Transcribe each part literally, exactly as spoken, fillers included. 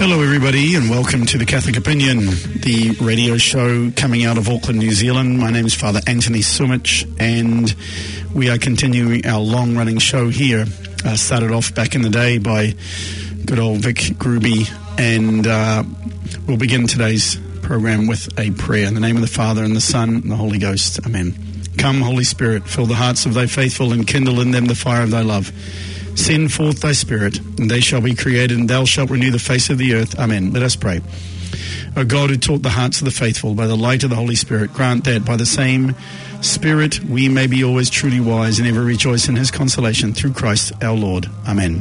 Hello everybody and welcome to The Catholic Opinion, the radio show coming out of Auckland, New Zealand. My name is Father Anthony Sumich and we are continuing our long-running show here. Uh, started off back in the day by good old Vic Gruby, and uh, we'll begin today's program with a prayer. In the name of the Father and the Son and the Holy Ghost. Amen. Come, Holy Spirit, fill the hearts of thy faithful and kindle in them the fire of thy love. Send forth thy Spirit, and they shall be created, and thou shalt renew the face of the earth. Amen. Let us pray. O God, who taught the hearts of the faithful by the light of the Holy Spirit, grant that by the same Spirit we may be always truly wise and ever rejoice in his consolation through Christ our Lord. Amen.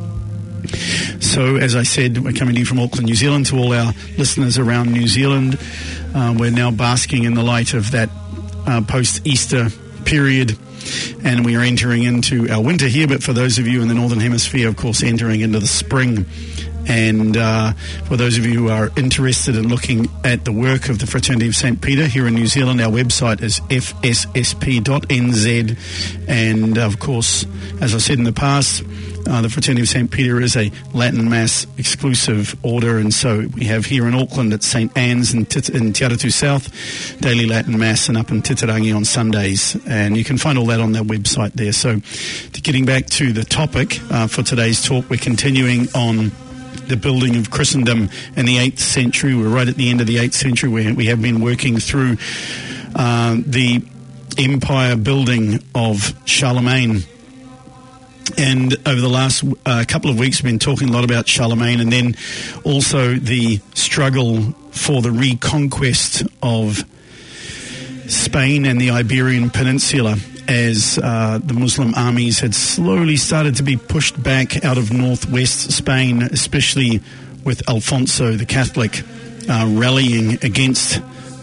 So, as I said, we're coming to you from Auckland, New Zealand. To all our listeners around New Zealand, uh, we're now basking in the light of that uh, post-Easter period, and we are entering into our winter here, but for those of you in the Northern Hemisphere, of course, entering into the spring. And uh, for those of you who are interested in looking at the work of the Fraternity of Saint Peter here in New Zealand, our website is f s s p dot n z. And, of course, as I said in the past, uh, the Fraternity of Saint Peter is a Latin Mass exclusive order, and so we have here in Auckland at Saint Anne's in, Tit- in Te Aratu South, daily Latin Mass, and up in Titirangi on Sundays. And you can find all that on their website there. So, to getting back to the topic uh, for today's talk, we're continuing on the building of Christendom in the eighth century. We're right at the end of the eighth century where we have been working through uh, the empire building of Charlemagne. And over the last uh, couple of weeks, we've been talking a lot about Charlemagne, and then also the struggle for the reconquest of Spain and the Iberian Peninsula, as uh, the Muslim armies had slowly started to be pushed back out of northwest Spain, especially with Alfonso the Catholic uh, rallying against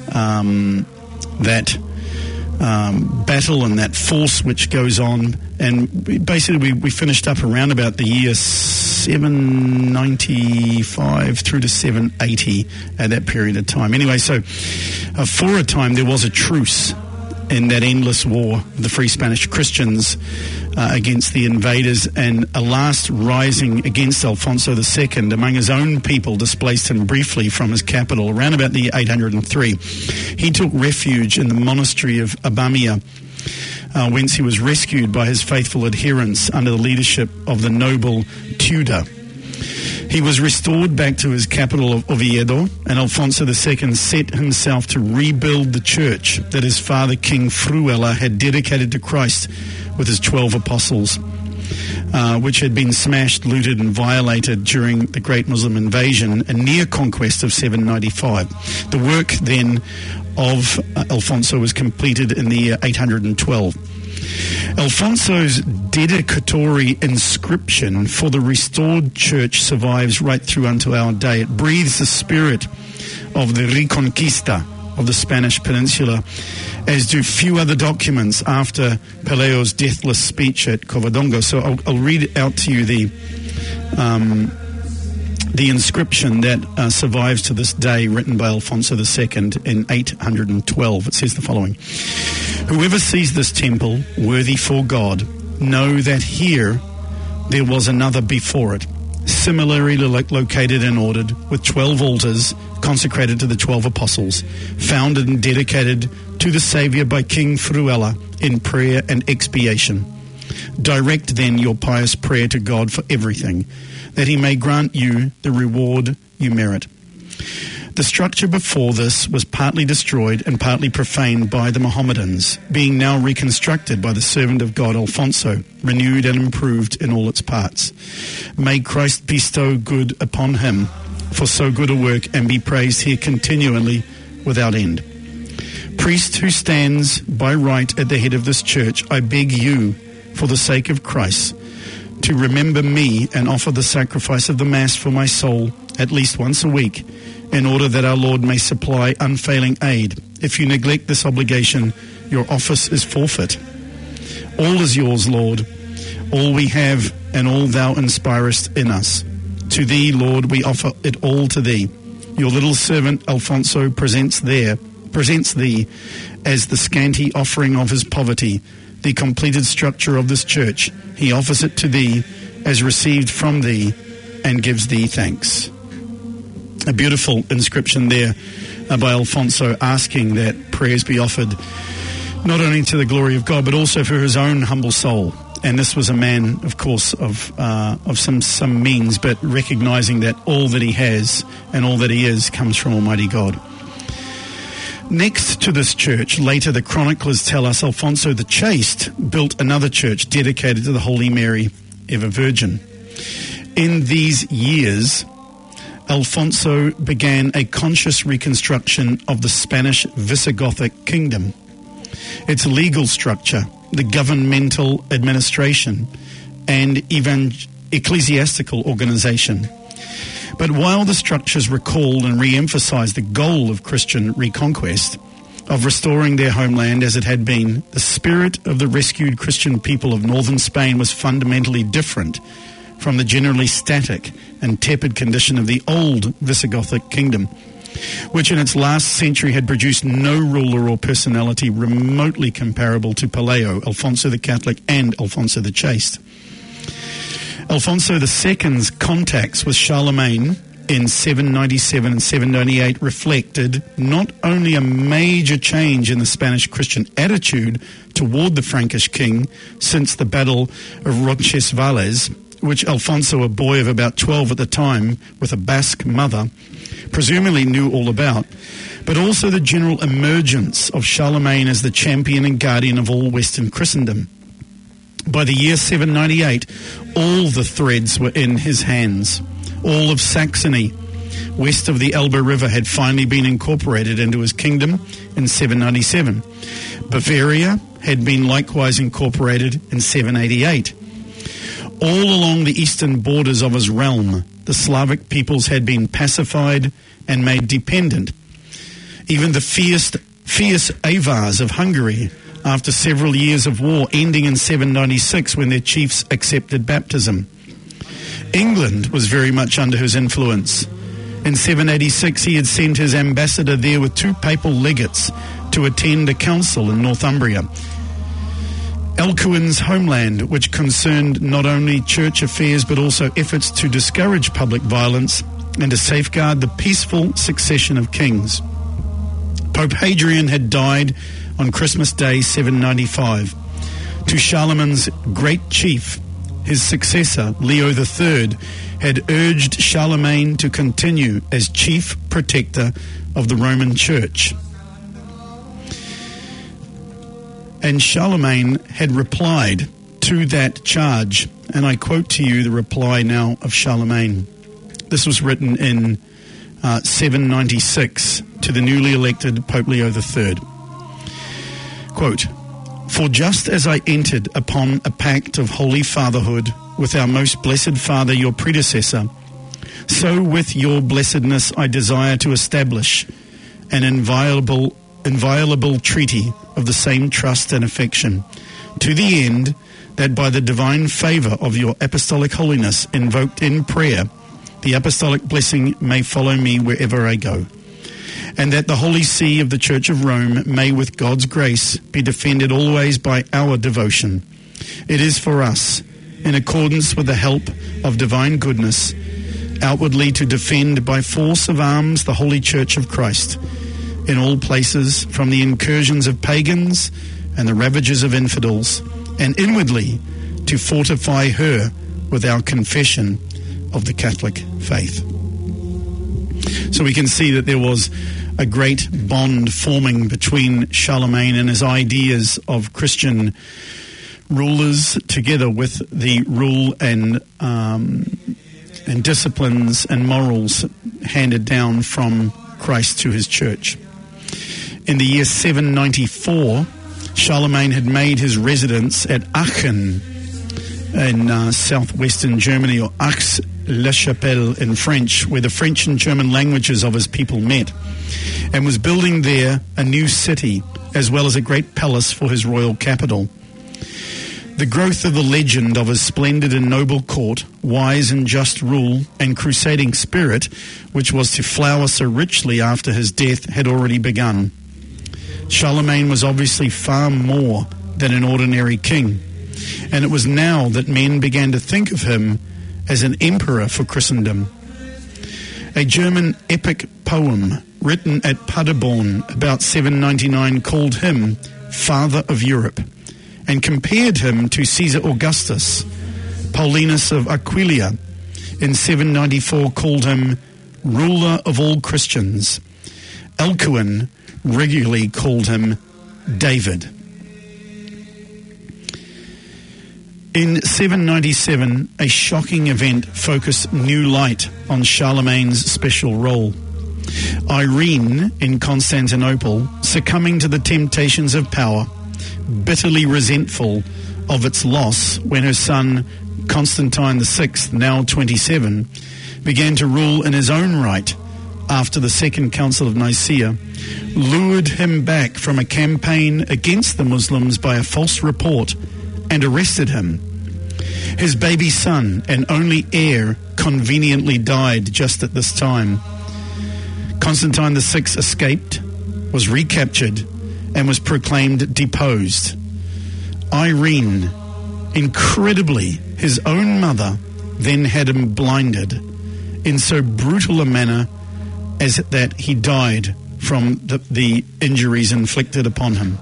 um, that um, battle and that force which goes on. And we, basically we, we finished up around about the year seven ninety-five through to seven eighty at that period of time. Anyway, so uh, for a time there was a truce in that endless war of the Free Spanish Christians uh, against the invaders, and a last rising against Alfonso the Second among his own people displaced him briefly from his capital around about the year eight hundred three. He took refuge in the monastery of Abamia, uh, whence he was rescued by his faithful adherents under the leadership of the noble Tudor. He was restored back to his capital of Oviedo, and Alfonso the Second set himself to rebuild the church that his father, King Fruela, had dedicated to Christ with his twelve apostles, uh, which had been smashed, looted, and violated during the Great Muslim Invasion and near conquest of seven ninety-five. The work then of uh, Alfonso was completed in the year eight hundred twelve. Alfonso's dedicatory inscription for the restored church survives right through unto our day. It breathes the spirit of the Reconquista of the Spanish Peninsula, as do few other documents after Pelayo's deathless speech at Covadonga. So I'll, I'll read out to you the um, the inscription that uh, survives to this day, written by Alfonso the Second in eight hundred twelve. It says the following: "Whoever sees this temple worthy for God, know that here there was another before it, similarly lo- located and ordered, with twelve altars consecrated to the twelve apostles, founded and dedicated to the Saviour by King Fruela in prayer and expiation. Direct then your pious prayer to God for everything, that he may grant you the reward you merit. The structure before this was partly destroyed and partly profaned by the Mohammedans, being now reconstructed by the servant of God Alfonso, renewed and improved in all its parts. May Christ bestow good upon him for so good a work, and be praised here continually without end. Priest who stands by right at the head of this church, I beg you, for the sake of Christ, to remember me and offer the sacrifice of the Mass for my soul at least once a week, in order that our Lord may supply unfailing aid. If you neglect this obligation, your office is forfeit. All is yours, Lord, all we have and all thou inspirest in us. To thee, Lord, we offer it all to thee. Your little servant Alfonso presents there, presents thee as the scanty offering of his poverty, the completed structure of this church. He offers it to thee as received from thee and gives thee thanks." A beautiful inscription there uh, by Alfonso, asking that prayers be offered not only to the glory of God, but also for his own humble soul. And this was a man, of course, of uh, of some, some means, but recognizing that all that he has and all that he is comes from Almighty God. Next to this church, later the chroniclers tell us Alfonso the Chaste built another church dedicated to the Holy Mary, ever Virgin. In these years, Alfonso began a conscious reconstruction of the Spanish Visigothic kingdom, its legal structure, the governmental administration, and even ecclesiastical organization. But while the structures recalled and re-emphasized the goal of Christian reconquest, of restoring their homeland as it had been, the spirit of the rescued Christian people of northern Spain was fundamentally different from the generally static and tepid condition of the old Visigothic kingdom, which in its last century had produced no ruler or personality remotely comparable to Pelayo, Alfonso the Catholic, and Alfonso the Chaste. Alfonso the Second's contacts with Charlemagne in seven ninety-seven and seven ninety-eight reflected not only a major change in the Spanish Christian attitude toward the Frankish king since the Battle of Roncesvalles, which Alfonso, a boy of about twelve at the time, with a Basque mother, presumably knew all about, but also the general emergence of Charlemagne as the champion and guardian of all Western Christendom. By the year seven ninety-eight, all the threads were in his hands. All of Saxony, west of the Elbe River, had finally been incorporated into his kingdom in seven ninety-seven. Bavaria had been likewise incorporated in seven eighty-eight. All along the eastern borders of his realm, the Slavic peoples had been pacified and made dependent. Even the fierce, fierce Avars of Hungary, after several years of war, ending in seven ninety-six when their chiefs accepted baptism. England was very much under his influence. In seven eighty-six, he had sent his ambassador there with two papal legates to attend a council in Northumbria, Alcuin's homeland, which concerned not only church affairs but also efforts to discourage public violence and to safeguard the peaceful succession of kings. Pope Hadrian had died on Christmas Day seven ninety-five. To Charlemagne's great chief, his successor, Leo the Third, had urged Charlemagne to continue as chief protector of the Roman Church. And Charlemagne had replied to that charge, and I quote to you the reply now of Charlemagne. This was written in uh, seven ninety-six to the newly elected Pope Leo the Third. Quote, "For just as I entered upon a pact of holy fatherhood with our most blessed father, your predecessor, so with your blessedness I desire to establish an inviolable, inviolable treaty of the same trust and affection, to the end that by the divine favor of your apostolic holiness invoked in prayer, the apostolic blessing may follow me wherever I go, and that the Holy See of the Church of Rome may with God's grace be defended always by our devotion. It is for us, in accordance with the help of divine goodness, outwardly to defend by force of arms the Holy Church of Christ in all places from the incursions of pagans and the ravages of infidels, and inwardly to fortify her with our confession of the Catholic faith." So we can see that there was a great bond forming between Charlemagne and his ideas of Christian rulers, together with the rule and um, and disciplines and morals handed down from Christ to his church. In the year seven ninety-four, Charlemagne had made his residence at Aachen in uh, southwestern Germany, or Aix-la-Chapelle in French, where the French and German languages of his people met, and was building there a new city as well as a great palace for his royal capital. The growth of the legend of his splendid and noble court, wise and just rule, and crusading spirit, which was to flower so richly after his death, had already begun. Charlemagne was obviously far more than an ordinary king, and it was now that men began to think of him as an emperor for Christendom. A German epic poem written at Paderborn about seven ninety-nine called him Father of Europe and compared him to Caesar Augustus. Paulinus of Aquileia in seven ninety-four called him ruler of all Christians. Alcuin regularly called him David. In seven ninety-seven, a shocking event focused new light on Charlemagne's special role. Irene in Constantinople, succumbing to the temptations of power, bitterly resentful of its loss when her son Constantine the Sixth, now twenty-seven, began to rule in his own right after the Second Council of Nicaea, lured him back from a campaign against the Muslims by a false report and arrested him. His baby son and only heir conveniently died just at this time. Constantine the Sixth escaped, was recaptured, and was proclaimed deposed. Irene, incredibly, his own mother, then had him blinded in so brutal a manner as that he died from the, the injuries inflicted upon him.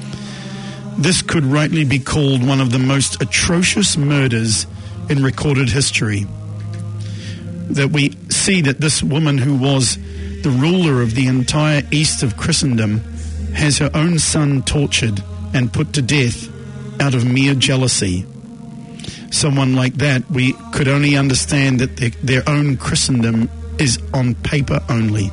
This could rightly be called one of the most atrocious murders in recorded history. That we see that this woman who was the ruler of the entire east of Christendom has her own son tortured and put to death out of mere jealousy. Someone like that, we could only understand that their, their own Christendom is on paper only.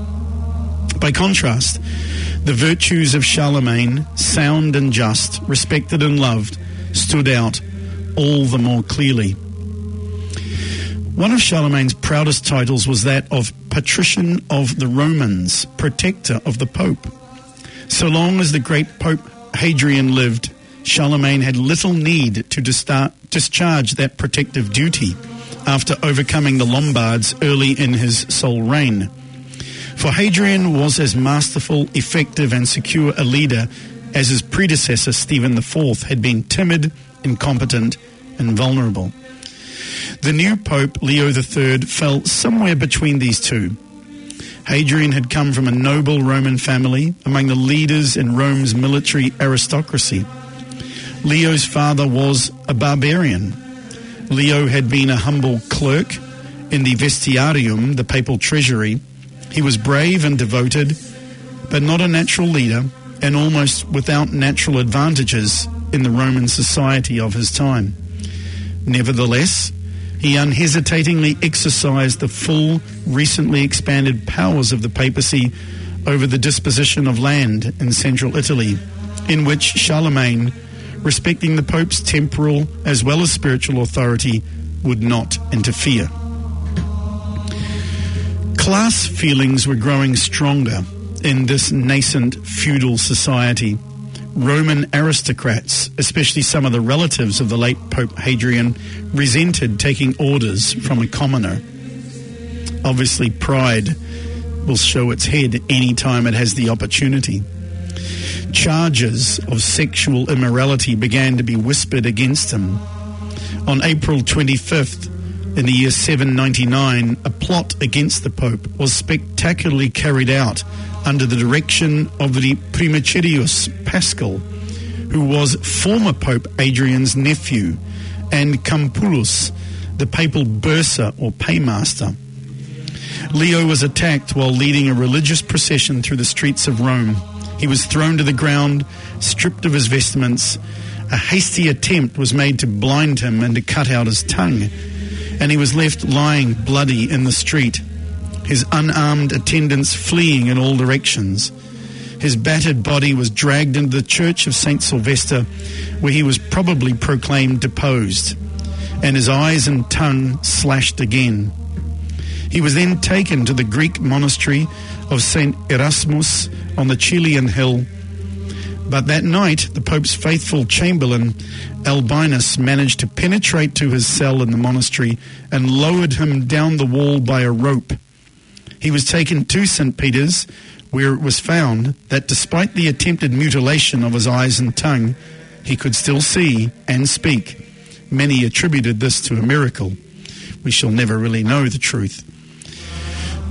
By contrast, the virtues of Charlemagne, sound and just, respected and loved, stood out all the more clearly. One of Charlemagne's proudest titles was that of Patrician of the Romans, protector of the Pope. So long as the great Pope Hadrian lived, Charlemagne had little need to distar- discharge that protective duty after overcoming the Lombards early in his sole reign. For Hadrian was as masterful, effective, and secure a leader as his predecessor Stephen the Fourth had been timid, incompetent, and vulnerable. The new Pope, Leo the Third, fell somewhere between these two. Hadrian had come from a noble Roman family among the leaders in Rome's military aristocracy. Leo's father was a barbarian. Leo had been a humble clerk in the Vestiarium, the papal treasury. He was brave and devoted, but not a natural leader, and almost without natural advantages in the Roman society of his time. Nevertheless, he unhesitatingly exercised the full, recently expanded powers of the papacy over the disposition of land in central Italy, in which Charlemagne, respecting the Pope's temporal as well as spiritual authority, would not interfere. Class feelings were growing stronger in this nascent feudal society. Roman aristocrats, especially some of the relatives of the late Pope Hadrian, resented taking orders from a commoner. Obviously, pride will show its head any time it has the opportunity. Charges of sexual immorality began to be whispered against him. On April twenty-fifth, in the year seven ninety-nine, a plot against the Pope was spectacularly carried out under the direction of the Primicerius Paschal, who was former Pope Adrian's nephew, and Campulus, the papal bursar or paymaster. Leo was attacked while leading a religious procession through the streets of Rome. He was thrown to the ground, stripped of his vestments. A hasty attempt was made to blind him and to cut out his tongue, and he was left lying bloody in the street, his unarmed attendants fleeing in all directions. His battered body was dragged into the church of Saint Sylvester, where he was probably proclaimed deposed, and his eyes and tongue slashed again. He was then taken to the Greek monastery of Saint Erasmus on the Chilean hill. But that night, the Pope's faithful chamberlain, Albinus, managed to penetrate to his cell in the monastery and lowered him down the wall by a rope. He was taken to Saint Peter's, where it was found that despite the attempted mutilation of his eyes and tongue, he could still see and speak. Many attributed this to a miracle. We shall never really know the truth.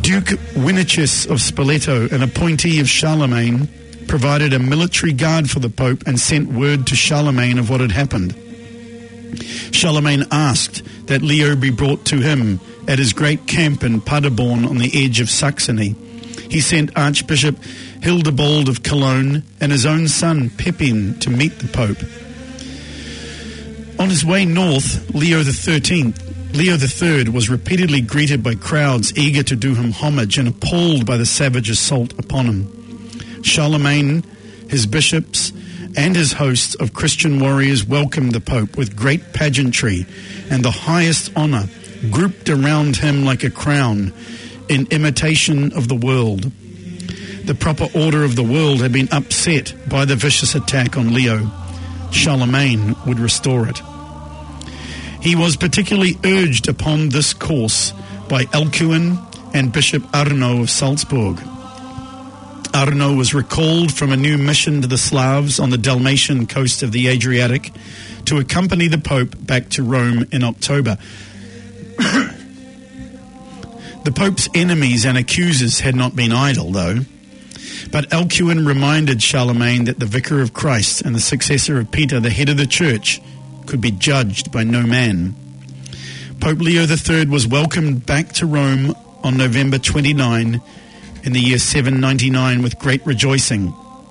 Duke Winichis of Spoleto, an appointee of Charlemagne, provided a military guard for the Pope and sent word to Charlemagne of what had happened. Charlemagne asked that Leo be brought to him at his great camp in Paderborn on the edge of Saxony. He sent Archbishop Hildebold of Cologne and his own son Pepin to meet the Pope. On his way north, Leo the thirteenth, Leo the third was repeatedly greeted by crowds eager to do him homage and appalled by the savage assault upon him. Charlemagne, his bishops, and his hosts of Christian warriors welcomed the Pope with great pageantry and the highest honour, grouped around him like a crown, in imitation of the world. The proper order of the world had been upset by the vicious attack on Leo. Charlemagne would restore it. He was particularly urged upon this course by Alcuin and Bishop Arno of Salzburg. Arno was recalled from a new mission to the Slavs on the Dalmatian coast of the Adriatic to accompany the Pope back to Rome in October. The Pope's enemies and accusers had not been idle, though. But Alcuin reminded Charlemagne that the Vicar of Christ and the successor of Peter, the head of the Church, could be judged by no man. Pope Leo the third was welcomed back to Rome on November twenty-ninth in the year seven ninety-nine with great rejoicing.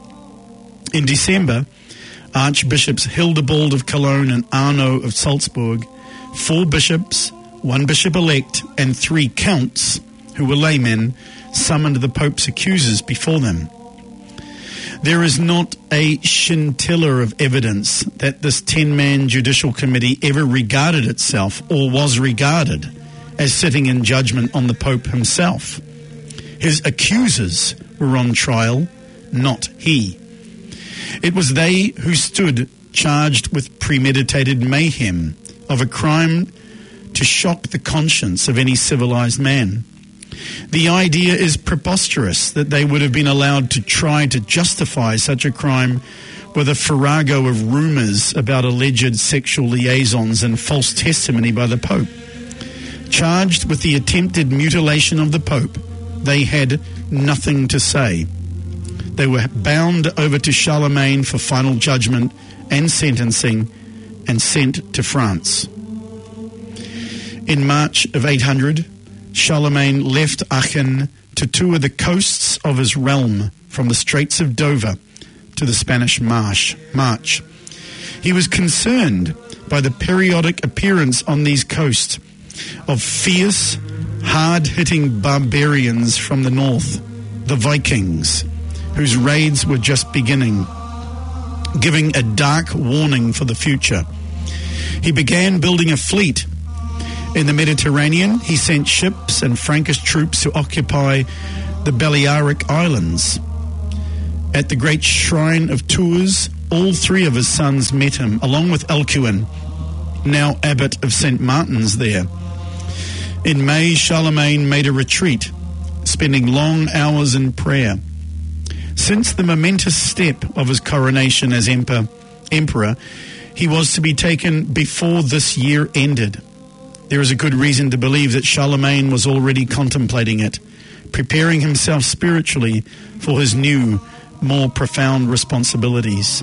In December, Archbishops Hildebold of Cologne and Arno of Salzburg, four bishops, one bishop-elect, and three counts, who were laymen, summoned the Pope's accusers before them. There is not a scintilla of evidence that this ten-man judicial committee ever regarded itself or was regarded as sitting in judgment on the Pope himself. His accusers were on trial, not he. It was they who stood charged with premeditated mayhem of a crime to shock the conscience of any civilized man. The idea is preposterous that they would have been allowed to try to justify such a crime with a farrago of rumors about alleged sexual liaisons and false testimony by the Pope. Charged with the attempted mutilation of the Pope, they had nothing to say. They were bound over to Charlemagne for final judgment and sentencing and sent to France. In March of eight hundred, Charlemagne left Aachen to tour the coasts of his realm from the Straits of Dover to the Spanish Marsh, March. He was concerned by the periodic appearance on these coasts of fierce, hard-hitting barbarians from the north, the Vikings, whose raids were just beginning, giving a dark warning for the future. He began building a fleet. In the Mediterranean, he sent ships and Frankish troops to occupy the Balearic Islands. At the great shrine of Tours, all three of his sons met him, along with Alcuin, now abbot of Saint Martin's there. In May, Charlemagne made a retreat, spending long hours in prayer. Since the momentous step of his coronation as emperor, emperor, he was to be taken before this year ended. There is a good reason to believe that Charlemagne was already contemplating it, preparing himself spiritually for his new, more profound responsibilities.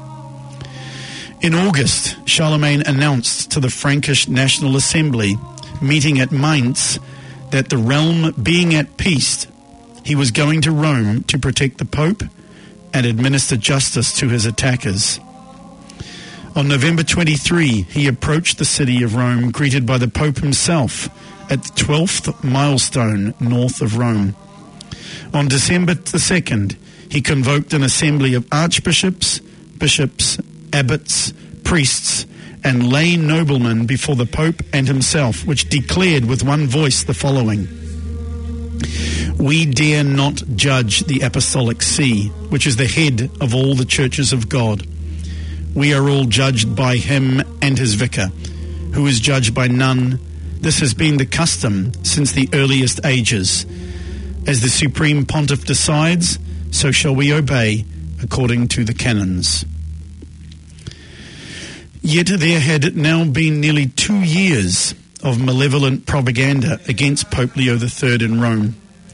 In August, Charlemagne announced to the Frankish National Assembly, meeting at Mainz, that the realm being at peace, he was going to Rome to protect the Pope and administer justice to his attackers. On November twenty-third, he approached the city of Rome, greeted by the Pope himself at the twelfth milestone north of Rome. On December the second, he convoked an assembly of archbishops, bishops, abbots, priests, and lay noblemen before the Pope and himself, which declared with one voice the following: "We dare not judge the Apostolic See, which is the head of all the churches of God. We are all judged by him and his vicar, who is judged by none. This has been the custom since the earliest ages. As the Supreme Pontiff decides, so shall we obey according to the canons." Yet there had now been nearly two years of malevolent propaganda against Pope Leo the third in Rome.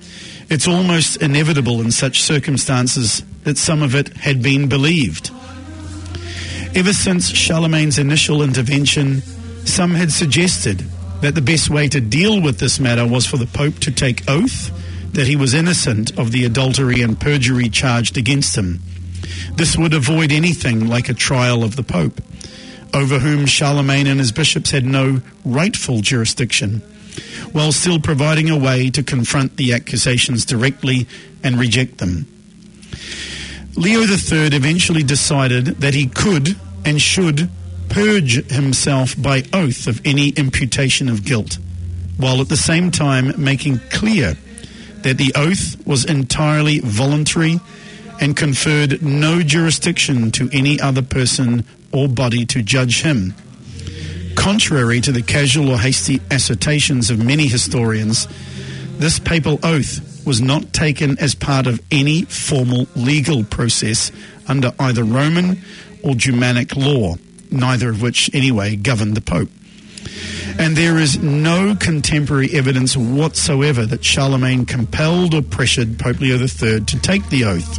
It's almost inevitable in such circumstances that some of it had been believed. Ever since Charlemagne's initial intervention, some had suggested that the best way to deal with this matter was for the Pope to take oath that he was innocent of the adultery and perjury charged against him. This would avoid anything like a trial of the Pope, over whom Charlemagne and his bishops had no rightful jurisdiction, while still providing a way to confront the accusations directly and reject them. Leo the Third eventually decided that he could and should purge himself by oath of any imputation of guilt, while at the same time making clear that the oath was entirely voluntary and conferred no jurisdiction to any other person or body to judge him. Contrary to the casual or hasty assertions of many historians, this papal oath was not taken as part of any formal legal process under either Roman or Germanic law, neither of which anyway governed the Pope. And there is no contemporary evidence whatsoever that Charlemagne compelled or pressured Pope Leo the Third to take the oath.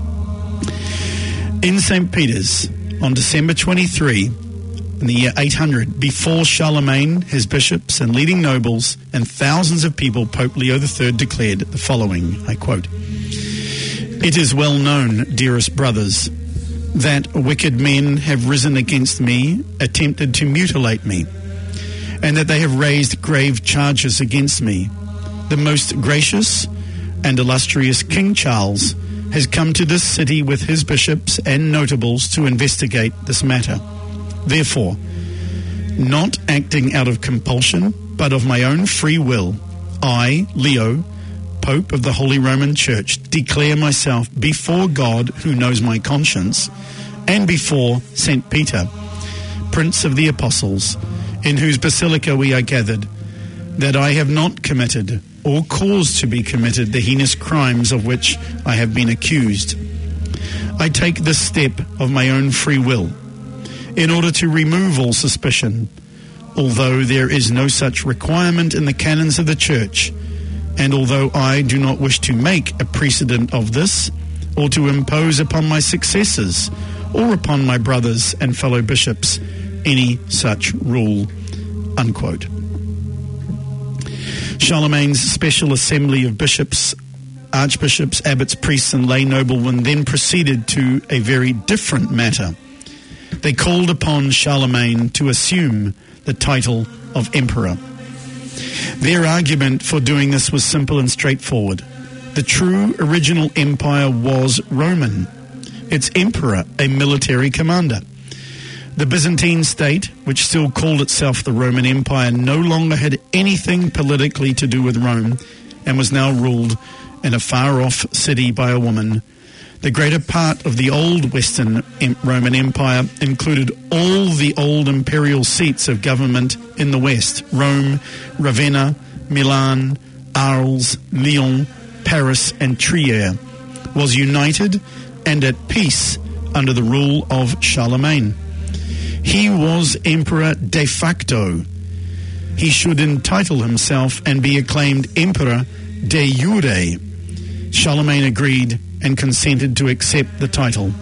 In Saint Peter's, on December twenty-third, in the year eight hundred, before Charlemagne, his bishops and leading nobles, and thousands of people, Pope Leo the Third declared the following, I quote, "It is well known, dearest brothers, that wicked men have risen against me, attempted to mutilate me, and that they have raised grave charges against me. The most gracious and illustrious King Charles has come to this city with his bishops and notables to investigate this matter. Therefore, not acting out of compulsion, but of my own free will, I, Leo, Pope of the Holy Roman Church, declare myself before God, who knows my conscience, and before Saint Peter, Prince of the Apostles, in whose basilica we are gathered, that I have not committed or caused to be committed the heinous crimes of which I have been accused. I take this step of my own free will, in order to remove all suspicion, although there is no such requirement in the canons of the Church, and although I do not wish to make a precedent of this, or to impose upon my successors, or upon my brothers and fellow bishops, any such rule," unquote. Charlemagne's special assembly of bishops, archbishops, abbots, priests, and lay noblemen then proceeded to a very different matter. They called upon Charlemagne to assume the title of emperor. Their argument for doing this was simple and straightforward. The true original empire was Roman, its emperor a military commander. The Byzantine state, which still called itself the Roman Empire, no longer had anything politically to do with Rome and was now ruled in a far-off city by a woman. The greater part of the old Western Roman Empire included all the old imperial seats of government in the West: Rome, Ravenna, Milan, Arles, Lyon, Paris, and Trier, was united and at peace under the rule of Charlemagne. He was emperor de facto. He should entitle himself and be acclaimed emperor de jure. Charlemagne agreed and consented to accept the title.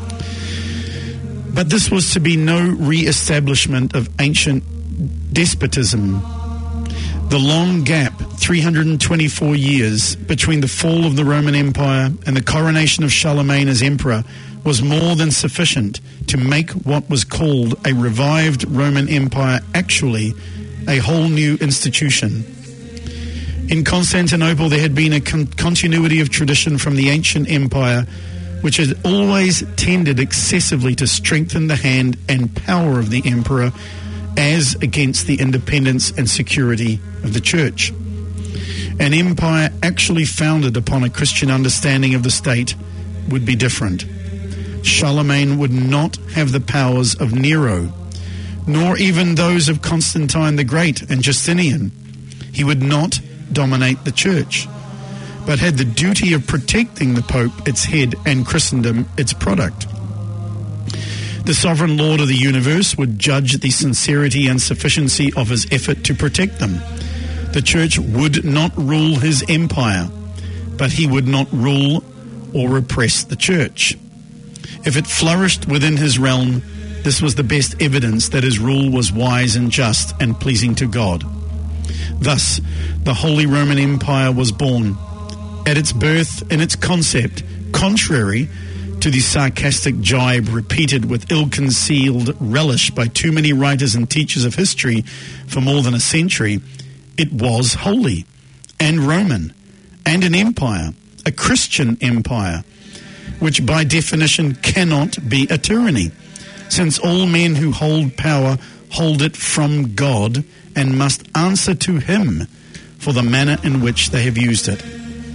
But this was to be no re-establishment of ancient despotism. The long gap, three hundred twenty-four years, between the fall of the Roman Empire and the coronation of Charlemagne as emperor was more than sufficient to make what was called a revived Roman Empire actually a whole new institution. In Constantinople, there had been a con- continuity of tradition from the ancient empire, which had always tended excessively to strengthen the hand and power of the emperor as against the independence and security of the church. An empire actually founded upon a Christian understanding of the state would be different. Charlemagne would not have the powers of Nero, nor even those of Constantine the Great and Justinian. He would not dominate the church, but had the duty of protecting the Pope, its head, and Christendom, its product. The sovereign Lord of the universe would judge the sincerity and sufficiency of his effort to protect them. The church would not rule his empire. but he would not rule or repress the church. If it flourished within his realm, this was the best evidence that his rule was wise and just and pleasing to God. Thus, the Holy Roman Empire was born. At its birth, in its concept, contrary to the sarcastic jibe repeated with ill-concealed relish by too many writers and teachers of history for more than a century, it was holy and Roman and an empire, a Christian empire, which by definition cannot be a tyranny, since all men who hold power hold it from God and must answer to him for the manner in which they have used it.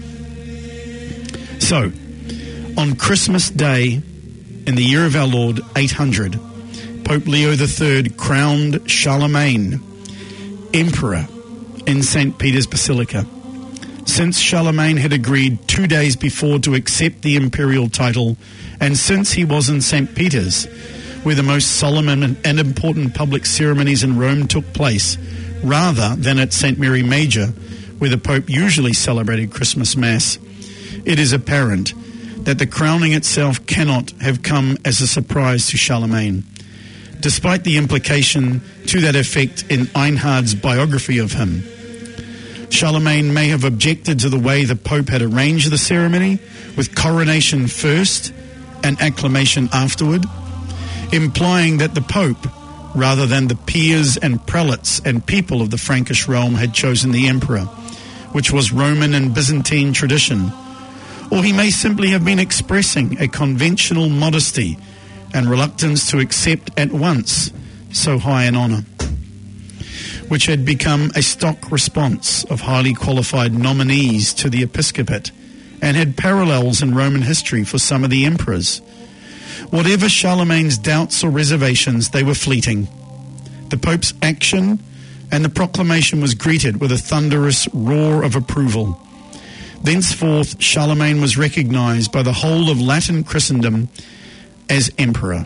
So, on Christmas Day, in the year of our Lord, eight hundred, Pope Leo the Third crowned Charlemagne emperor in Saint Peter's Basilica. Since Charlemagne had agreed two days before to accept the imperial title, and since he was in Saint Peter's, where the most solemn and, and important public ceremonies in Rome took place, rather than at Saint Mary Major, where the Pope usually celebrated Christmas Mass, it is apparent that the crowning itself cannot have come as a surprise to Charlemagne, despite the implication to that effect in Einhard's biography of him. Charlemagne may have objected to the way the Pope had arranged the ceremony, with coronation first and acclamation afterward, implying that the Pope, rather than the peers and prelates and people of the Frankish realm, had chosen the emperor, which was Roman and Byzantine tradition. Or he may simply have been expressing a conventional modesty and reluctance to accept at once so high an honour, which had become a stock response of highly qualified nominees to the episcopate and had parallels in Roman history for some of the emperors. Whatever Charlemagne's doubts or reservations, they were fleeting. The Pope's action and the proclamation was greeted with a thunderous roar of approval. Thenceforth, Charlemagne was recognized by the whole of Latin Christendom as emperor.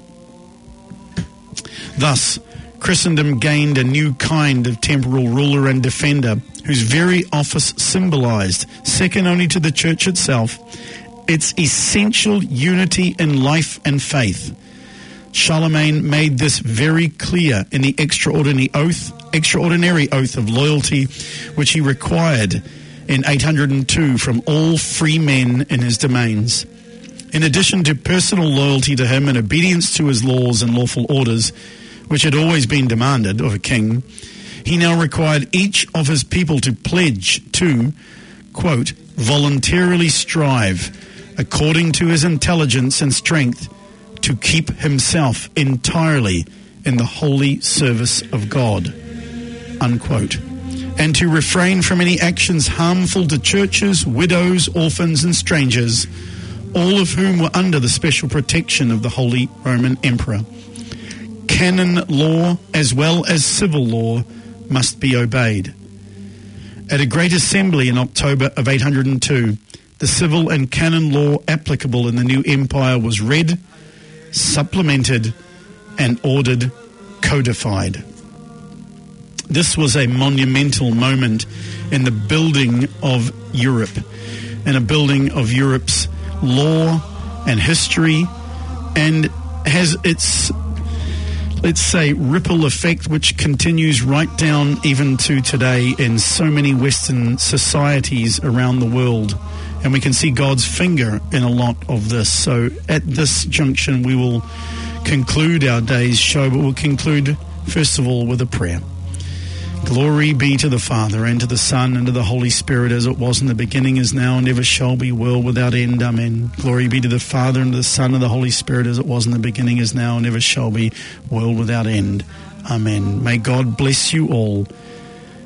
Thus, Christendom gained a new kind of temporal ruler and defender, whose very office symbolized, second only to the Church itself, its essential unity in life and faith. Charlemagne made this very clear in the extraordinary oath, extraordinary oath of loyalty, which he required in eight hundred two from all free men in his domains. In addition to personal loyalty to him and obedience to his laws and lawful orders, which had always been demanded of a king, he now required each of his people to pledge to, quote, voluntarily strive, according to his intelligence and strength, to keep himself entirely in the holy service of God, unquote, and to refrain from any actions harmful to churches, widows, orphans, and strangers, all of whom were under the special protection of the Holy Roman Emperor. Canon law, as well as civil law, must be obeyed. At a great assembly in October of eight hundred two, the civil and canon law applicable in the new empire was read, supplemented, and ordered codified. This was a monumental moment in the building of Europe, and a building of Europe's law and history, and has its, let's say, ripple effect which continues right down even to today in so many Western societies around the world. And we can see God's finger in a lot of this. So at this junction we will conclude our day's show, but we'll conclude first of all with a prayer. Glory be to the Father, and to the Son, and to the Holy Spirit, as it was in the beginning, is now, and ever shall be, world without end. Amen. Glory be to the Father, and to the Son, and the Holy Spirit, as it was in the beginning, is now, and ever shall be, world without end. Amen. May God bless you all